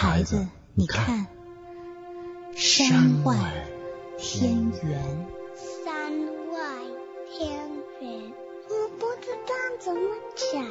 孩子，你看，山外天圆。 山外天圆，我不知道怎么讲。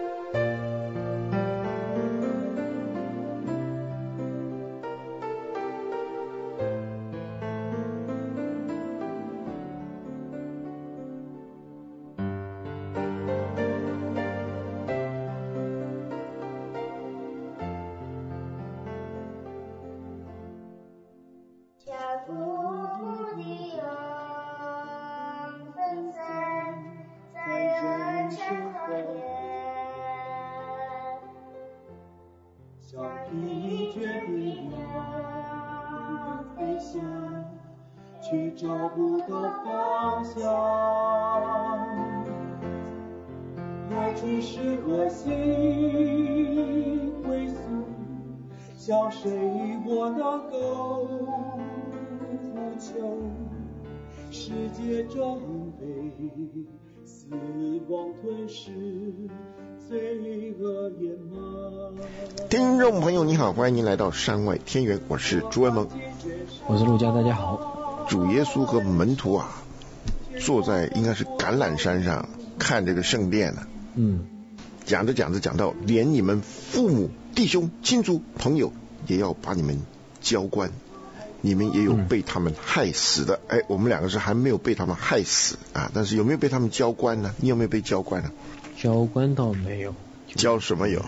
却找不到方向，爱只是和心归宿，向谁我能够呼求？世界正被死亡吞噬，罪恶掩埋。 听众朋友你好，欢迎您来到山外天圆，我是朱文萌， 我是陆家，大家好。 主耶稣和门徒啊，坐在应该是橄榄山上看这个圣殿呢。讲着讲着讲到，连你们父母、弟兄、亲族、朋友也要把你们交官，你们也有被他们害死的。我们两个是还没有被他们害死啊，但是有没有被他们交官呢？你有没有被交官呢？ 交官倒没有。 交什么有？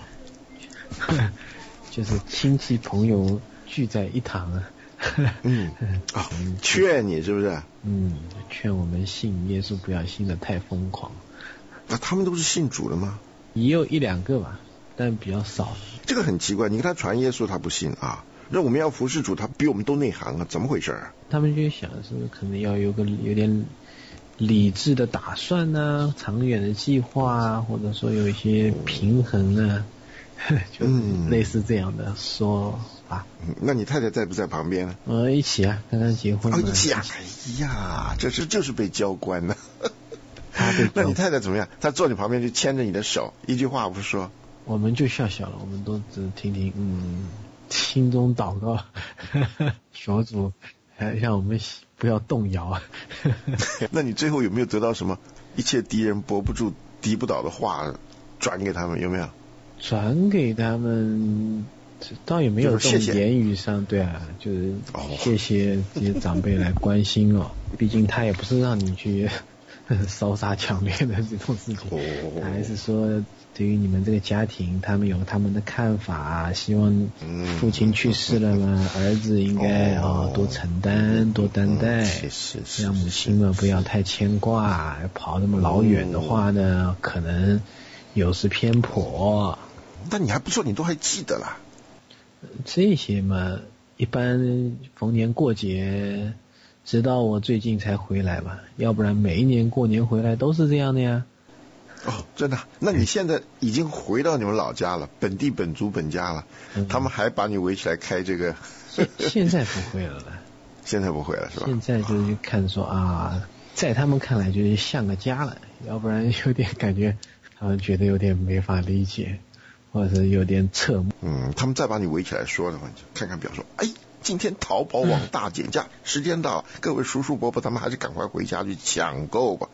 就是亲戚朋友聚在一堂啊。 劝你是不是？ 劝我们信耶稣不要信得太疯狂。 那他们都是信主的吗？ 也有一两个吧，但比较少。 这个很奇怪，你跟他传耶稣他不信啊，那我们要服侍主，他比我们都内行啊，怎么回事啊？ 他们就想是可能要有点理智的打算啊，长远的计划啊，或者说有一些平衡啊，就类似这样的说法。 那你太太在不在旁边呢？ 一起啊，刚刚结婚嘛。 一起啊！哎呀，这就是被交官呢。那你太太怎么样？她坐你旁边就牵着你的手，一句话不说。 我们就笑笑了，我们都只听听，心中祷告，求主让我们不要动摇。 那你最后有没有得到什么一切敌人搏不住敌不倒的话转给他们？有没有？ 转给他们倒也没有这种言语上，对啊，就是谢谢这些长辈来关心哦。毕竟他也不是让你去烧杀抢掠的这种事情，他还是说对于你们这个家庭，他们有他们的看法，希望父亲去世了嘛，儿子应该多承担多担待，让母亲们不要太牵挂，跑那么老远的话呢，可能有失偏颇。 但你还不错，你都还记得啦。 这些嘛，一般逢年过节，直到我最近才回来吧，要不然每一年过年回来都是这样的呀。 真的？那你现在已经回到你们老家了，本地本族本家了，他们还把你围起来开这个？ 现在不会了。 现在不会了是吧？ 现在就是看说在他们看来就是像个家了，要不然有点感觉他们觉得有点没法理解，或者是有点侧目。 他们再把你围起来说的话，就看看表说，今天淘宝网大减价，时间到了，各位叔叔伯伯他们还是赶快回家去抢购吧。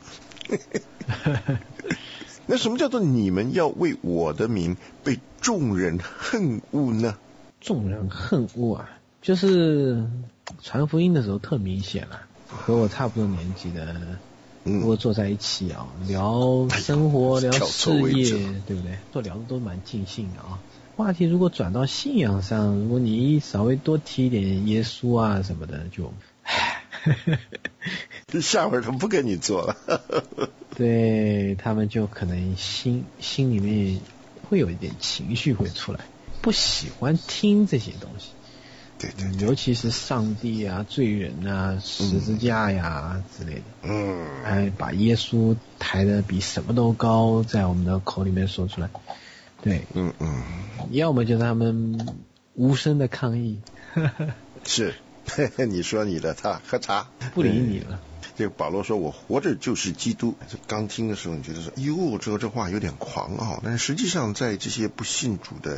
那什么叫做你们要为我的名被众人恨恶呢？ 众人恨恶啊，就是传福音的时候特明显了，和我差不多年纪的如果坐在一起聊生活聊事业，对不对？都聊的都蛮尽兴的话题如果转到信仰上，如果你稍微多提一点耶稣啊什么的，就下回他不跟你做了。 对，他们就可能心里面会有一点情绪会出来，不喜欢听这些东西。 对， 尤其是上帝啊、罪人啊、十字架呀之类的。把耶稣抬得比什么都高，在我们的口里面说出来。对，要么就是他们无声的抗议。是， 你说你的，他喝茶不理你了。 这个保罗说我活着就是基督，刚听的时候你觉得说这话有点狂傲，但是实际上在这些不信主的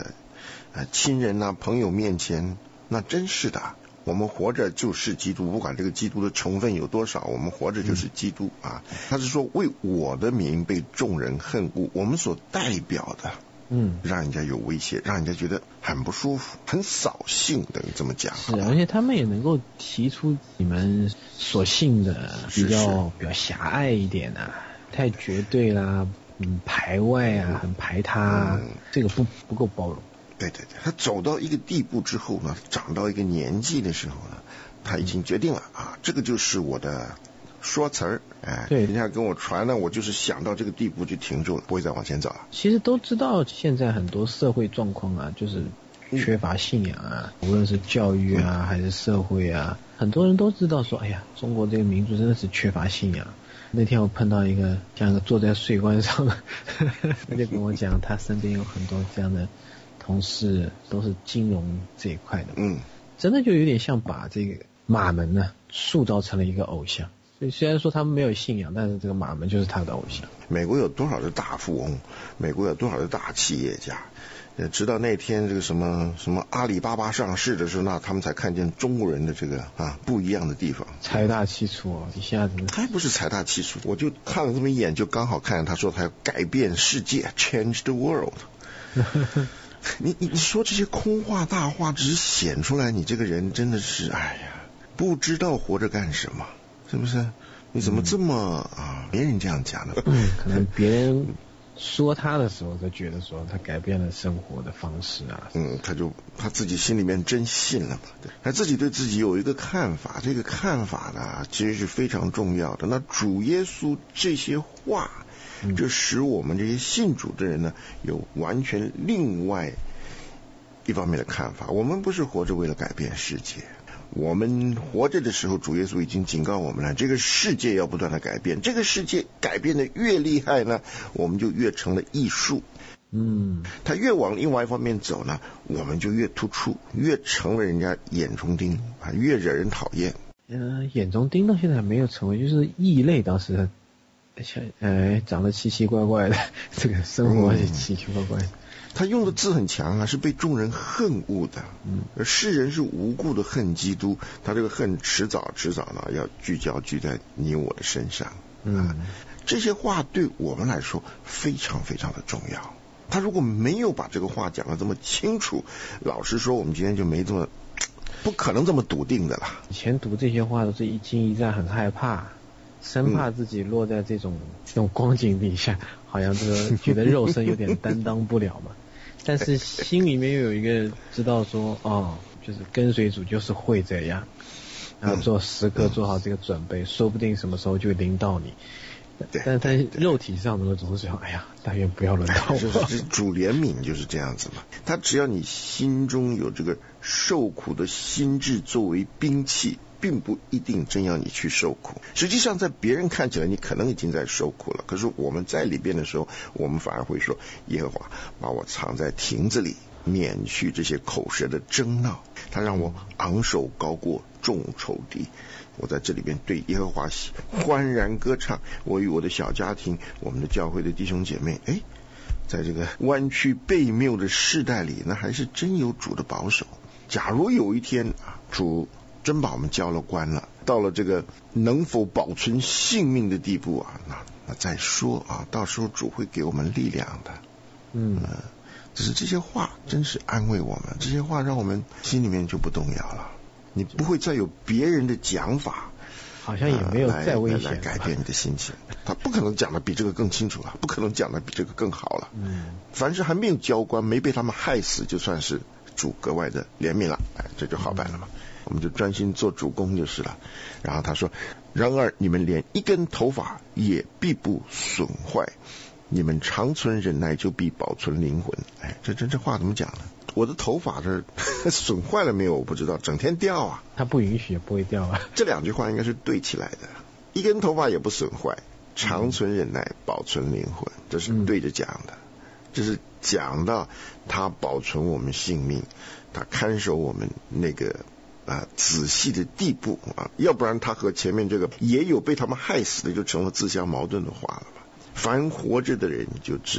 亲人啊朋友面前，那真是的，我们活着就是基督，不管这个基督的成分有多少，我们活着就是基督啊。他是说为我的名被众人恨恶，我们所代表的让人家有威胁，让人家觉得很不舒服，很扫兴的这么讲。 是，而且他们也能够提出你们所信的比较狭隘一点啊，太绝对啦，排外啊，很排他啊，这个不够包容。 对，他走到一个地步之后呢，长到一个年纪的时候呢，他已经决定了啊，这个就是我的说词儿，对，人家跟我传呢，我就是想到这个地步就停住了，不会再往前走了。 其实都知道现在很多社会状况啊，就是缺乏信仰啊，无论是教育啊还是社会啊，很多人都知道说，哎呀，中国这个民族真的是缺乏信仰。那天我碰到一个像个坐在税关上的他就跟我讲，他身边有很多这样的同事，都是金融这一块的，真的就有点像把这个马门呢塑造成了一个偶像。所以虽然说他们没有信仰，但是这个马门就是他的偶像。 美国有多少的大富翁，美国有多少的大企业家，直到那天这个什么阿里巴巴上市的时候，那他们才看见中国人的这个不一样的地方。 财大气粗一下子还不是财大气粗，我就看了这么一眼，就刚好看见他说他要改变世界 ，change the world 你说这些空话大话，只是显出来你这个人真的是不知道活着干什么，是不是？你怎么这么别人这样讲的？ 可能别人说他的时候，就觉得说他改变了生活的方式啊。 他自己心里面真信了嘛，他自己对自己有一个看法，这个看法呢，其实是非常重要的。那主耶稣这些话，就使我们这些信主的人呢，有完全另外一方面的看法。我们不是活着为了改变世界，我们活着的时候，主耶稣已经警告我们了，这个世界要不断的改变，这个世界改变的越厉害呢，我们就越成了艺术。他越往另外一方面走呢，我们就越突出，越成了人家眼中钉越惹人讨厌。 眼中钉到现在还没有成为就是异类，当时长得奇奇怪怪的，这个生活也奇奇怪怪的。 他用的字很强是被众人恨恶的，而世人是无故的恨基督，他这个恨迟早呢要聚在你我的身上。这些话对我们来说非常非常的重要。他如果没有把这个话讲得这么清楚，老实说，我们今天就不可能这么笃定的了。 以前读这些话都是一惊一乍，很害怕，生怕自己落在这种光景底下，好像这个觉得肉身有点担当不了嘛。但是心里面又有一个知道说，就是跟随主就是会这样，然后时刻做好这个准备，说不定什么时候就临到你。但在肉体上呢，总是想，但愿不要轮到我。 就是主怜悯就是这样子嘛。他只要你心中有这个受苦的心志作为兵器，并不一定真要你去受苦。实际上在别人看起来你可能已经在受苦了，可是我们在里边的时候，我们反而会说，耶和华把我藏在亭子里，免去这些口舌的争闹，他让我昂首高过众仇敌。我在这里边对耶和华欢然歌唱，我与我的小家庭，我们的教会的弟兄姐妹，在这个弯曲悖谬的世代里，那还是真有主的保守。假如有一天主真把我们交了官了，到了这个能否保存性命的地步那再说到时候主会给我们力量的。只是这些话真是安慰我们，这些话让我们心里面就不动摇了。你不会再有别人的讲法， 好像也没有再危险来改变你的心情。他不可能讲的比这个更清楚了，不可能讲的比这个更好了。凡是还没有交官，没被他们害死，就算是主格外的怜悯了，这就好办了嘛。我们就专心做主公就是了。然后他说，然而你们连一根头发也必不损坏，你们长存忍耐，就必保存灵魂。这话怎么讲呢？我的头发这损坏了没有我不知道，整天掉他不允许也不会掉这两句话应该是对起来的，一根头发也不损坏，长存忍耐，保存灵魂，这是对着讲的。这是讲到他保存我们性命，他看守我们那个仔细的地步要不然他和前面这个也有被他们害死的，就成了自相矛盾的话了吧。凡活着的人就知道了，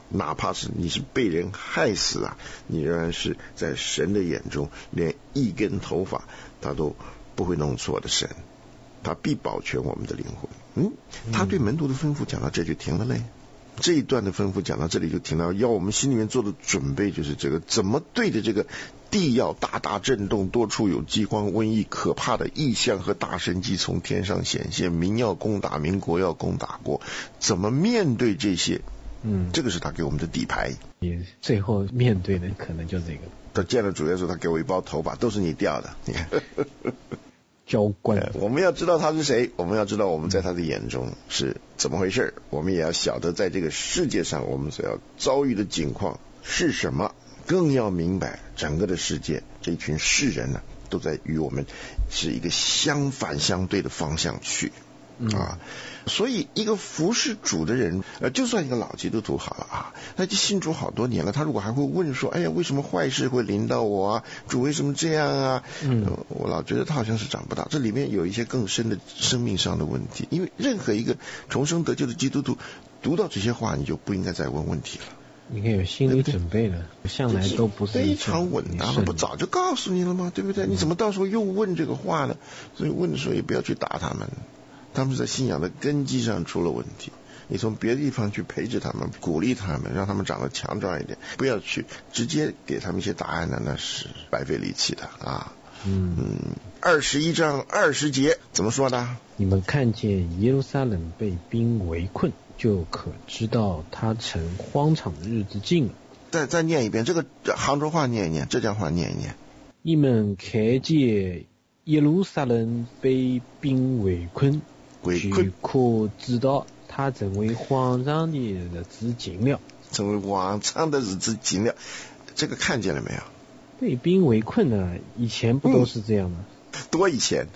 哪怕是你是被人害死啊，你仍然是在神的眼中连一根头发他都不会弄错的神，他必保全我们的灵魂。他对门徒的吩咐讲到这就停了嘞。这一段的吩咐讲到这里就停了，要我们心里面做的准备就是这个，怎么对着这个地要大大震动，多处有饥荒瘟疫，可怕的异象和大神迹从天上显现，民要攻打民，国要攻打国，怎么面对这些？这个是他给我们的底牌。 你最后面对的可能就这个。 他见了主耶稣，他给我一包头发，都是你掉的。你看， 浇灌。 我们要知道他是谁，我们要知道我们在他的眼中是怎么回事，我们也要晓得在这个世界上我们所要遭遇的境况是什么，更要明白整个的世界这一群世人呢，都在与我们是一个相反相对的方向去所以一个服侍主的人，就算一个老基督徒好了啊，他就信主好多年了，他如果还会问说，哎呀，为什么坏事会临到我啊？主为什么这样啊？我老觉得他好像是长不大，这里面有一些更深的生命上的问题。因为任何一个重生得救的基督徒，读到这些话，你就不应该再问问题了。 你可以有心理准备了，向来都不是非常稳当了，不早就告诉你了吗？对不对？你怎么到时候又问这个话呢？所以问的时候也不要去打他们。他们是在信仰的根基上出了问题，你从别的地方去培植他们，鼓励他们，让他们长得强壮一点，不要去直接给他们一些答案呢，那是白费力气的啊。21章20节怎么说的？ 你们看见耶路撒冷被兵围困，就可知道他成荒场的日子近了。 再念一遍，这个杭州话念一念，浙江话念一念。 你们看见耶路撒冷被兵围困，就可知道他成为荒场的日子近了。 成为荒场的日子近了，这个看见了没有？ 被兵围困呢，以前不都是这样吗？ 多以前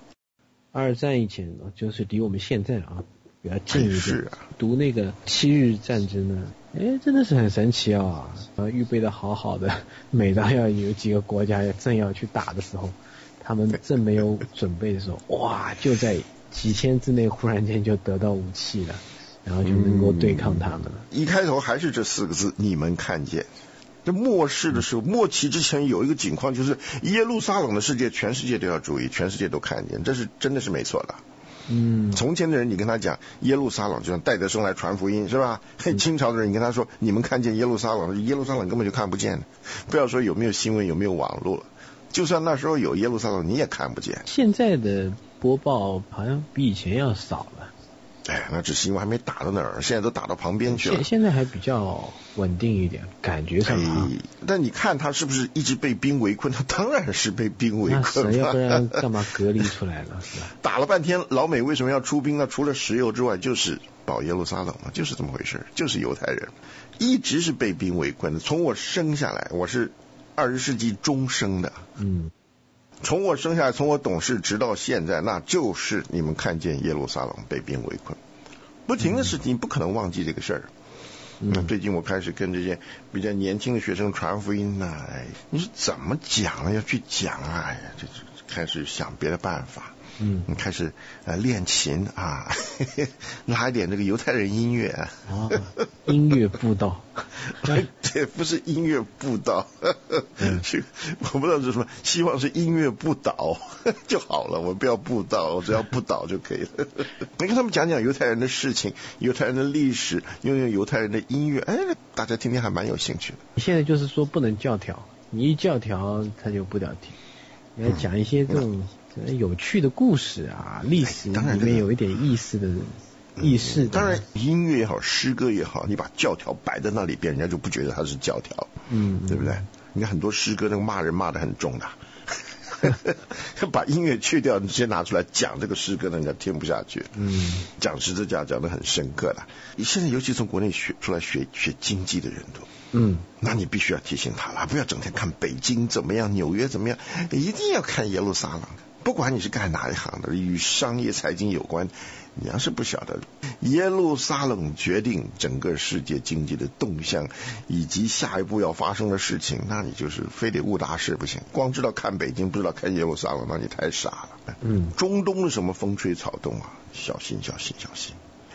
？2战以前就是离我们现在比较近一点。读那个7日战争呢，真的是很神奇预备的好好的，每当要有几个国家正要去打的时候，他们正没有准备的时候，哇，就在几天之内忽然间就得到武器了，然后就能够对抗他们了。 一开头还是这4个字，你们看见。这末世的时候，末期之前有一个景况，就是耶路撒冷的世界，全世界都要注意，全世界都看见，这是真的是没错的。从前的人你跟他讲耶路撒冷，就像戴德生来传福音是吧？清朝的人你跟他说你们看见耶路撒冷，耶路撒冷根本就看不见，不要说有没有新闻有没有网络了，就算那时候有耶路撒冷你也看不见。 现在的播报好像比以前要少了。 那只是因为还没打到那儿，现在都打到旁边去了。 现在还比较稳定一点，感觉上但你看他是不是一直被兵围困？他当然是被兵围困了， 要不然干嘛隔离出来了？是吧？ 打了半天，老美为什么要出兵呢？除了石油之外，就是保耶路撒冷嘛，就是这么回事，就是犹太人一直是被兵围困的。从我生下来，我是20世纪中生的，从我生下来，从我懂事直到现在，那就是你们看见耶路撒冷被兵围困，不停的事情，不可能忘记这个事儿。那最近我开始跟这些比较年轻的学生传福音呢，你说怎么讲呢？要去讲这开始想别的办法。你开始练琴拉一点这个犹太人音乐音乐布道对，不是音乐布道我不知道是什么，希望是音乐布道就好了，我不要布道，我只要布道就可以了你跟他们讲讲犹太人的事情，犹太人的历史，用用犹太人的音乐，大家听听还蛮有兴趣的。 现在就是说不能教条，你一教条他就不了听，你要讲一些这种有趣的故事历史里面有一点意思的意识。 当然音乐也好，诗歌也好，你把教条摆在那里边，人家就不觉得它是教条，对不对？你看很多诗歌那个骂人骂得很重的把音乐去掉，你直接拿出来讲这个诗歌，人家听不下去。讲十字架讲得很深刻的。你现在尤其从国内出来学经济的人多，那你必须要提醒他了，不要整天看北京怎么样，纽约怎么样，一定要看耶路撒冷。不管你是干哪一行的，与商业财经有关，你要是不晓得耶路撒冷决定整个世界经济的动向以及下一步要发生的事情，那你就是非得误大事不行。光知道看北京不知道看耶路撒冷，那你太傻了。中东的什么风吹草动小心小心小心。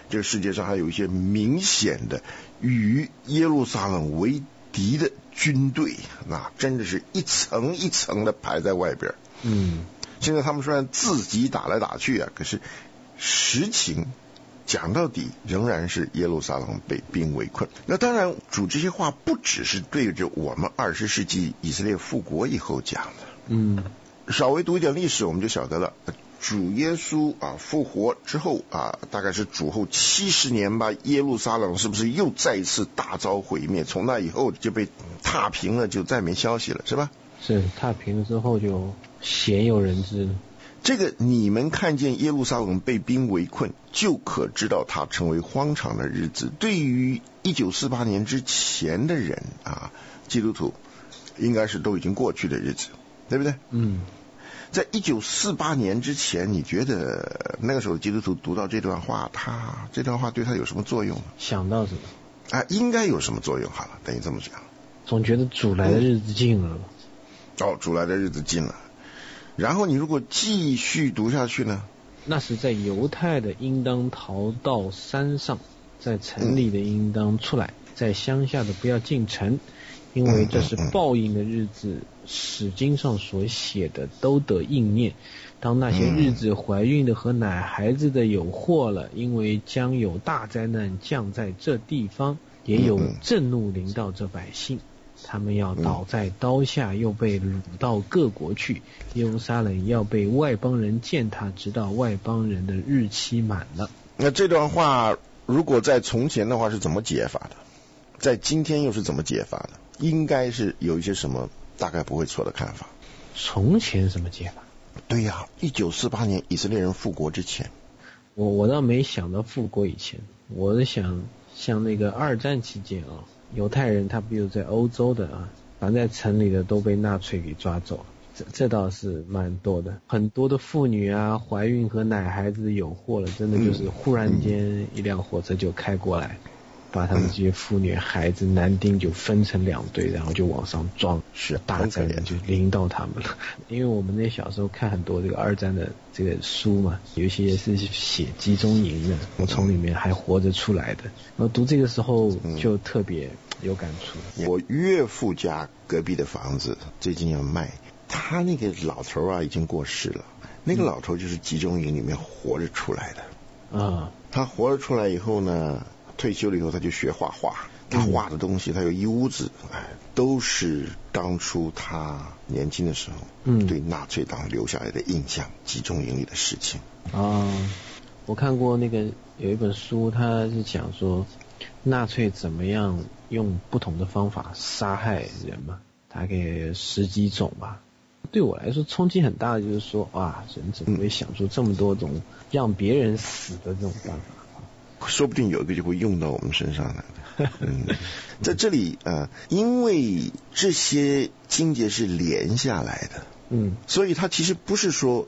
这个世界上还有一些明显的与耶路撒冷为敌的军队，那真的是一层一层的排在外边。现在他们虽然自己打来打去啊，可是实情讲到底仍然是耶路撒冷被兵围困。那当然主这些话不只是对着我们20世纪以色列复国以后讲的。稍微读一点历史我们就晓得了，主耶稣复活之后大概是主后70年吧，耶路撒冷是不是又再一次大遭毁灭？从那以后就被踏平了，就再没消息了，是吧？ 是踏平了之后就鲜有人知了。 这个你们看见耶路撒冷被兵围困，就可知道它成为荒场的日子。对于1948年之前的人基督徒应该是都已经过去的日子，对不对？在1948年之前，你觉得那个时候基督徒读到这段话，这段话对他有什么作用？ 想到什么？ 应该有什么作用？好了，等于这么讲， 总觉得主来的日子近了。 主来的日子近了。然后你如果继续读下去呢？ 那是在犹太的应当逃到山上，在城里的应当出来，在乡下的不要进城，因为这是报应的日子，史经上所写的都得应验。当那些日子，怀孕的和奶孩子的有祸了，因为将有大灾难降在这地方，也有震怒临到这百姓，他们要倒在刀下，又被掳到各国去。耶路撒冷要被外邦人践踏，直到外邦人的日期满了。 那这段话如果在从前的话是怎么解法的？在今天又是怎么解法的？应该是有一些什么大概不会错的看法。 从前什么解法？ 对呀，1948年以色列人复国之前。 我倒没想到复国以前，我是想像那个二战期间犹太人他比如在欧洲的反正在城里的都被纳粹给抓走了，这倒是蛮多的。很多的妇女怀孕和奶孩子有祸了，真的就是忽然间一辆火车就开过来，把他们这些妇女孩子男丁就分成2队，然后就往上撞，是大灾难就临到他们了。因为我们那小时候看很多这个二战的这个书嘛，有一些是写集中营的，我从里面还活着出来的，然后读这个时候就特别有感触。 我岳父家隔壁的房子最近要卖，他那个老头已经过世了，那个老头就是集中营里面活着出来的他活着出来以后呢，退休了以后他就学画画，他画的东西他有一屋子都是当初他年轻的时候对纳粹党留下来的印象，集中营里的事情我看过那个有一本书，他是讲说纳粹怎么样用不同的方法杀害人嘛，大概10几种吧。对我来说冲击很大的就是说，人怎么会想出这么多种让别人死的这种办法？ 说不定有一个就会用到我们身上来的。在这里因为这些经节是连下来的，所以它其实不是说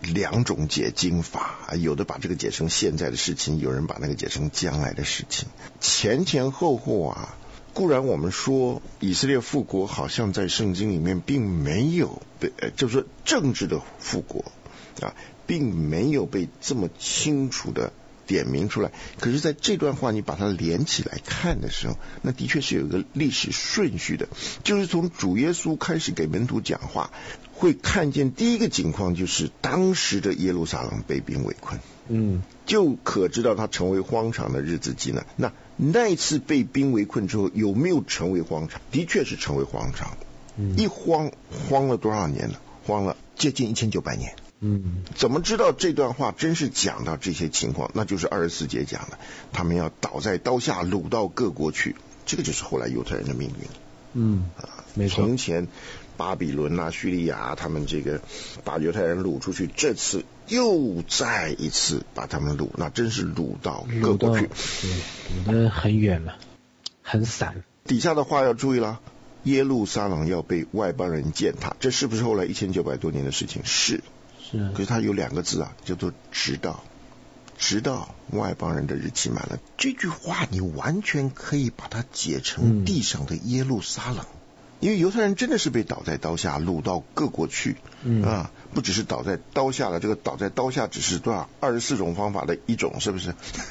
2种解经法，有的把这个解成现在的事情，有人把那个解成将来的事情，前前后后固然我们说以色列复国好像在圣经里面并没有被就是说政治的复国并没有被这么清楚的点明出来，可是在这段话你把它连起来看的时候，那的确是有一个历史顺序的，就是从主耶稣开始给门徒讲话，会看见第一个情况就是当时的耶路撒冷被兵围困，就可知道它成为荒场的日子近了。那一次被兵围困之后有没有成为荒场？的确是成为荒场，一荒了多少年了？荒了接近1900年。怎么知道这段话真是讲到这些情况？那就是24节讲的，他们要倒在刀下，掳到各国去。这个就是后来犹太人的命运。 没错。 从前巴比伦叙利亚他们这个把犹太人掳出去，这次又再一次把他们掳，那真是掳到各国去， 掳得很远了，很散。 底下的话要注意了，耶路撒冷要被外邦人践踏，这是不是后来1900多年的事情？是。可是它有2个字叫做直到外邦人的日期满了。这句话你完全可以把它解成地上的耶路撒冷，因为犹太人真的是被倒在刀下，掳到各国去不只是倒在刀下了，这个倒在刀下只是多少24种方法的一种，是不是？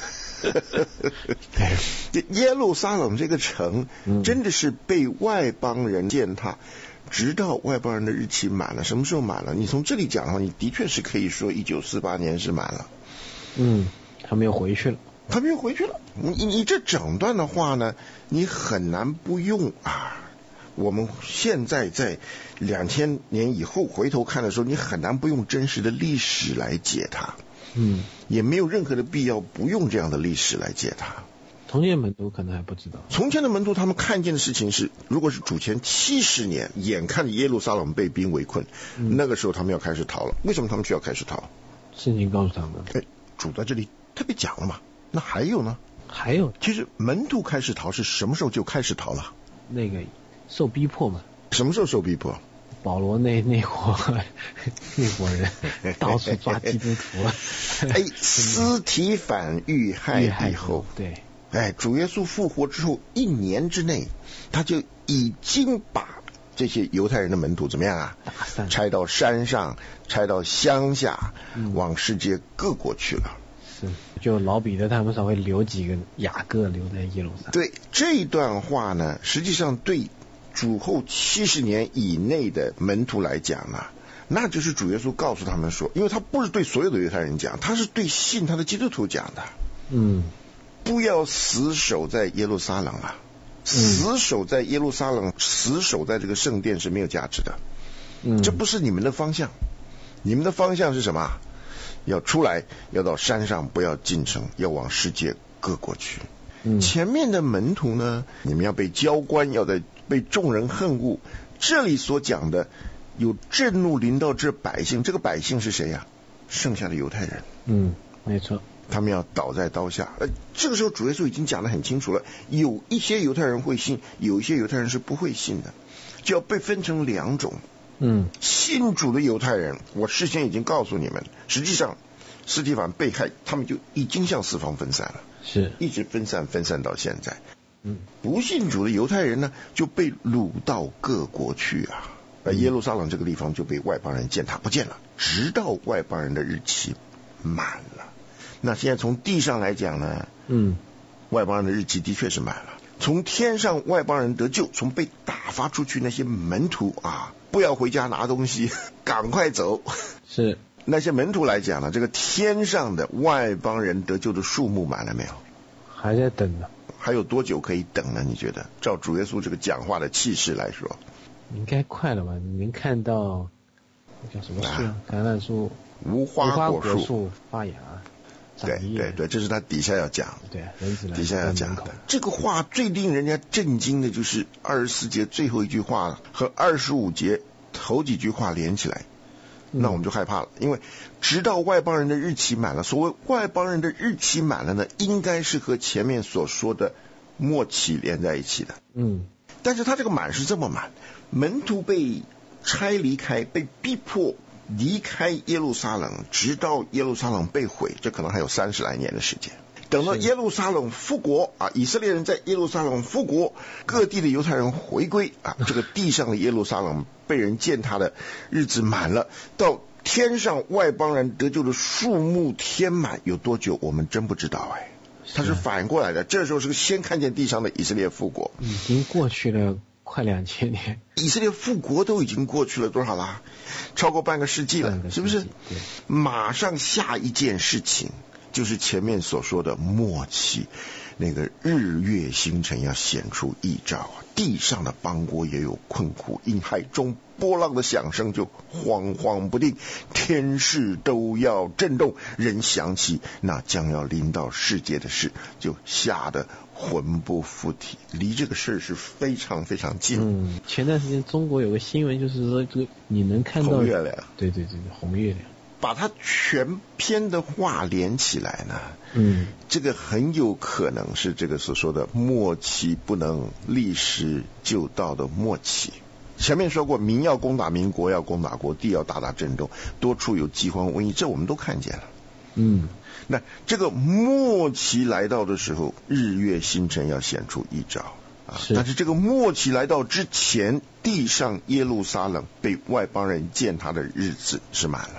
耶路撒冷这个城真的是被外邦人践踏，直到外邦人的日期满了。什么时候满了？你从这里讲的话，你的确是可以说1948年是满了。 他们又回去了。 他们又回去了。你这整段的话呢，你很难不用啊。我们现在在2000年以后回头看的时候，你很难不用真实的历史来解它。也没有任何的必要不用这样的历史来解它。 从前门徒可能还不知道。 从前的门徒他们看见的事情是，如果是主前70年，眼看着耶路撒冷被兵围困，那个时候他们要开始逃了。为什么他们需要开始逃？ 圣经告诉他们。 主在这里特别讲了嘛。那还有呢？ 还有， 其实门徒开始逃是什么时候就开始逃了？ 那个受逼迫嘛。 什么时候受逼迫？ 保罗那伙人到处抓基督徒。 司提反遇害以后， 对， 主耶稣复活之后1年之内，他就已经把这些犹太人的门徒怎么样啊？ 打散， 拆到山上，拆到乡下，往世界各国去了。 就老彼得他们稍微留几个雅各留在耶路撒冷。 对，这一段话呢，实际上对主后70年以内的门徒来讲呢，那就是主耶稣告诉他们说，因为他不是对所有的犹太人讲，他是对信他的基督徒讲的。不要死守在耶路撒冷了，死守在耶路撒冷，死守在这个圣殿是没有价值的。这不是你们的方向。你们的方向是什么？要出来，要到山上，不要进城，要往世界各国去。前面的门徒呢，你们要被交官，要被众人恨恶。这里所讲的有震怒临到这百姓，这个百姓是谁呀？剩下的犹太人。 没错， 他们要倒在刀下。这个时候主耶稣已经讲得很清楚了，有一些犹太人会信，有一些犹太人是不会信的，就要被分成2种。信主的犹太人，我事先已经告诉你们，实际上司提反被害，他们就已经向四方分散了， 是一直分散到现在。不信主的犹太人呢，就被掳到各国去啊。耶路撒冷这个地方就被外邦人践踏不见了，直到外邦人的日期满了。那现在从地上来讲呢，外邦人的日期的确是满了。从天上外邦人得救，从被打发出去那些门徒啊，不要回家拿东西，赶快走。 是那些门徒来讲呢，这个天上的外邦人得救的数目满了没有？ 还在等呢。 还有多久可以等呢？你觉得？照主耶稣这个讲话的气势来说， 应该快了吧？你能看到叫什么树？橄榄树、 无花果树发芽。 对，这是他底下要讲。 对，人子来底下要讲的。这个话最令人家震惊的就是24节最后一句话和25节头几句话连起来，那我们就害怕了，因为直到外邦人的日期满了。所谓外邦人的日期满了呢，应该是和前面所说的末期连在一起的。但是他这个满是这么满，门徒被拆离开，被逼迫离开耶路撒冷，直到耶路撒冷被毁，这可能还有30来年的时间。等到耶路撒冷复国啊，以色列人在耶路撒冷复国，各地的犹太人回归啊，这个地上的耶路撒冷被人践踏的日子满了，到天上外邦人得救的数目填满，有多久我们真不知道。它是反过来的，这时候是先看见地上的以色列复国， 已经过去了快2000年， 以色列复国都已经过去了多少了？超过半个世纪了，是不是？马上下一件事情就是前面所说的末期，那个日月星辰要显出异兆啊！地上的邦国也有困苦，因海中波浪的响声就惶惶不定，天势都要震动。人想起那将要临到世界的事，就吓得魂不附体。离这个事是非常非常近。 前段时间中国有个新闻，就是说这个你能看到红月亮， 对，红月亮。把它全篇的话连起来呢，这个很有可能是这个所说的末期不能立时就到的末期。前面说过，民要攻打民，国要攻打国，地要大大震动，多处有饥荒瘟疫，这我们都看见了。那这个末期来到的时候，日月星辰要显出异兆啊。但是这个末期来到之前，地上耶路撒冷被外邦人践踏的日子是满了。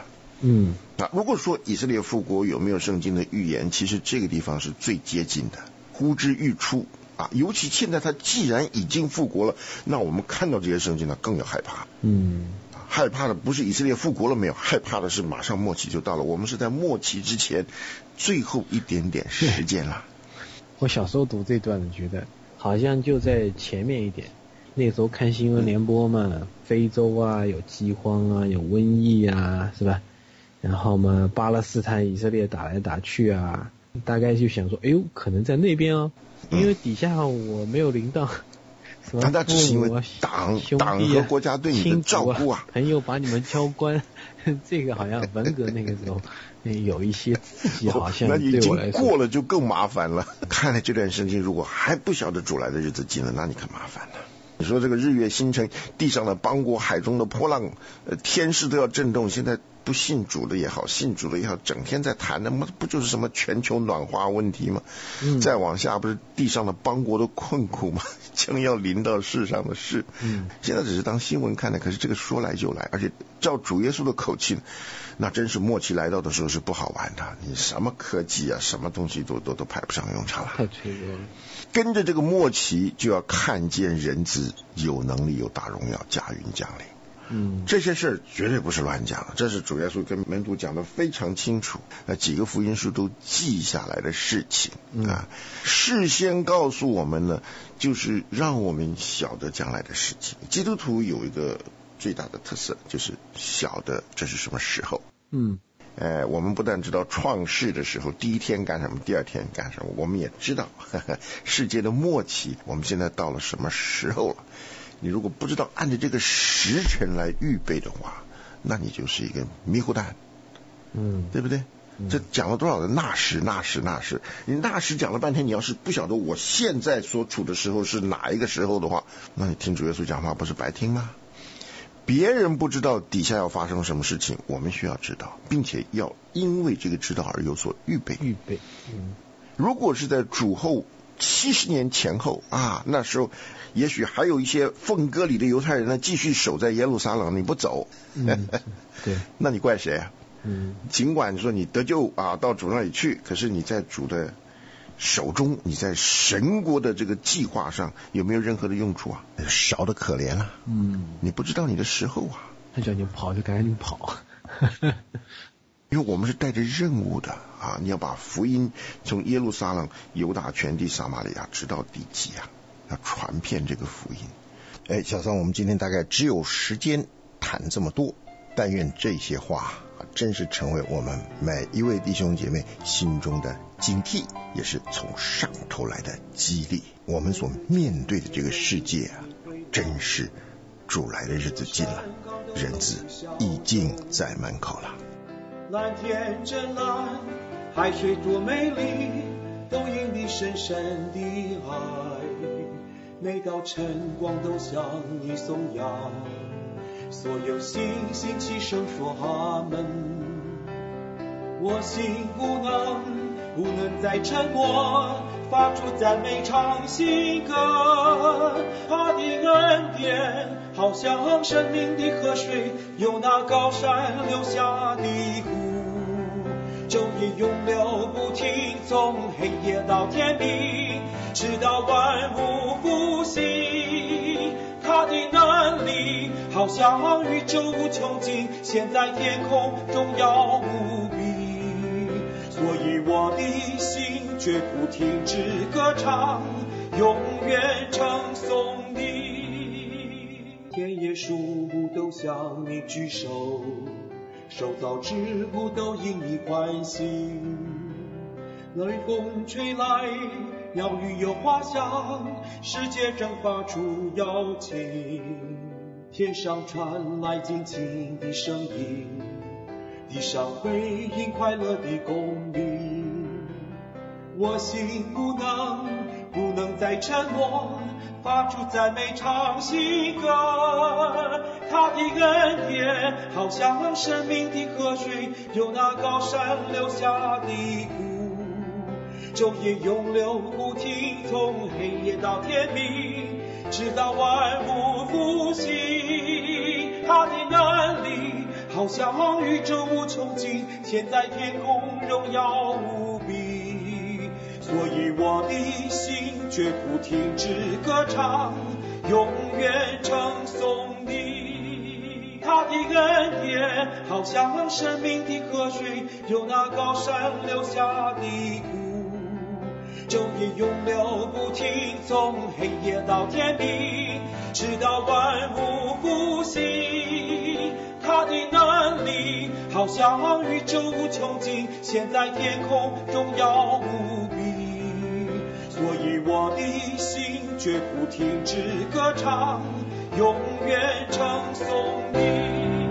如果说以色列复国有没有圣经的预言，其实这个地方是最接近的，呼之欲出尤其现在他既然已经复国了，那我们看到这些圣经呢更要害怕。害怕的不是以色列复国了没有，害怕的是马上末期就到了，我们是在末期之前最后一点点时间了。 我小时候读这段觉得好像就在前面一点，那时候看新闻联播嘛，非洲有饥荒有瘟疫是吧？然后嘛，巴勒斯坦以色列打来打去大概就想说可能在那边因为底下我没有领到什么那只是因为党和国家对你的照顾朋友把你们交官这个好像文革那个时候有一些刺激，好像对我来说那已经过了就更麻烦了。看来这段圣经如果还不晓得主来的日子近了，那你可麻烦了。你说这个日月星辰，地上的邦国，海中的波浪，天势都要震动。现在不信主的也好，信主的也好，整天在谈的不就是什么全球暖化问题吗？再往下不是地上的邦国的困苦吗？将要临到世上的事。现在只是当新闻看的，可是这个说来就来，而且照主耶稣的口气，那真是末期来到的时候是不好玩的。你什么科技什么东西都派不上用场了， 太脆弱了。 跟着这个末期就要看见人子有能力有大荣耀驾云降临。这些事绝对不是乱讲的，这是主耶稣跟门徒讲的非常清楚，几个福音书都记下来的事情事先告诉我们呢，就是让我们晓得将来的事情。基督徒有一个最大的特色，就是晓得这是什么时候。我们不但知道创世的时候第一天干什么，第二天干什么，我们也知道世界的末期我们现在到了什么时候了。你如果不知道按照这个时辰来预备的话，那你就是一个迷糊蛋，对不对？这讲了多少的那时，你那时讲了半天，你要是不晓得我现在所处的时候是哪一个时候的话，那你听主耶稣讲话不是白听吗？别人不知道底下要发生什么事情，我们需要知道，并且要因为这个知道而有所预备。如果是在主后70年前后那时候也许还有一些奉割礼的犹太人呢，继续守在耶路撒冷，你不走， 对， 那你怪谁尽管说你得救到主那里去，可是你在主的手中，你在神国的这个计划上有没有任何的用处少得可怜了。你不知道你的时候他叫你跑就赶紧跑因为我们是带着任务的你要把福音从耶路撒冷、犹大全地、撒玛利亚直到地极要传遍这个福音。小桑，我们今天大概只有时间谈这么多，但愿这些话真是成为我们每一位弟兄姐妹心中的警惕，也是从上头来的激励。我们所面对的这个世界真是主来的日子近了，人子已经在门口了。 蓝天真蓝，海水多美丽，都因你深深的爱。每道晨光都向你颂扬，所有星星齐声说阿门。我心不能再沉默，发出赞美唱新歌。他的恩典好像生命的河水，由那高山流下的湖，昼夜永流不停，从黑夜到天明，直到万物复兴。他的能力好像宇宙无穷尽，现在天空荣耀无比，所以我的心绝不停止歌唱，永远称颂你。天野树木都向你举手，受造之物都因你欢喜。雷风吹来，鸟语有花香，世界正发出邀请。天上传来静静的声音，地上回应快乐的公鸣。我心不能再沉默，发出赞美唱新歌。他的恩典好像生命的河水，由那高山流下的湖，昼夜永流不停，从黑夜到天明，直到万物复兴。他的能力好好像宇宙无穷尽，现在天空荣耀无比。所以我的心绝不停止歌唱，永远称颂你。他的恩典好像生命的河水，由那高山流下的谷，昼夜永流不停，从黑夜到天明，直到万物复兴。他的能力好像宇宙无穷尽，现在天空荣耀无比。所以我的心绝不停止歌唱，永远称颂你。